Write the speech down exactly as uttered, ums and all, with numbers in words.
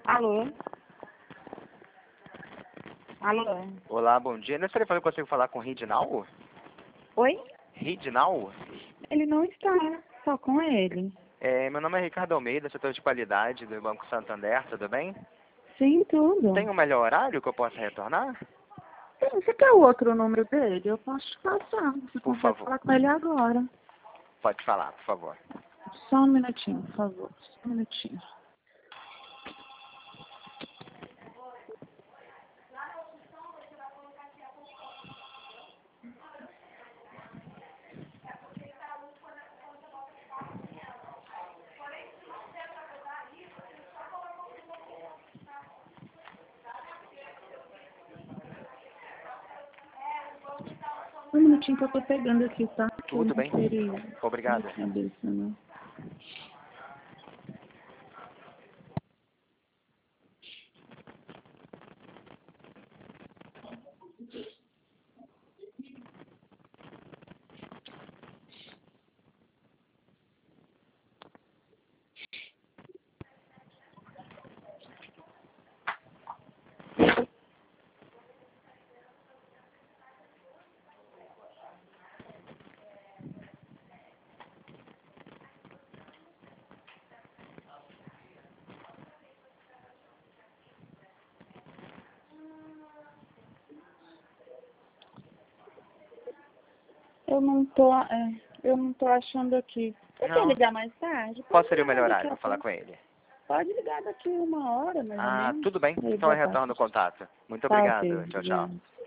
Alô? Alô? Olá, bom dia. Nesse telefone eu consigo falar com o Ridinal? Oi? Ridinal? Ele não está, só com ele. É, meu nome é Ricardo Almeida, setor de qualidade do Banco Santander, tudo bem? Sim, tudo. Tem um melhor horário que eu possa retornar? Sim, você quer o outro número dele? Eu posso te passar. Você Por consegue favor. falar com ele agora. Pode falar, por favor. Só um minutinho, por favor. Só um minutinho. Um minutinho que eu tô pegando aqui, tá? Que eu Tudo não bem. queria Obrigado. na cabeça, não. Eu não tô, é, eu não tô achando aqui. Você quer Não. ligar mais tarde? Qual Pode seria o ligar melhor daqui horário a para falar pouco. com ele? Pode ligar daqui uma hora, mais ou Ah, menos. tudo bem. Aí, Então boa eu retorno tarde. o contato. Muito Tá ok, obrigado. Tchau, tchau. obrigada.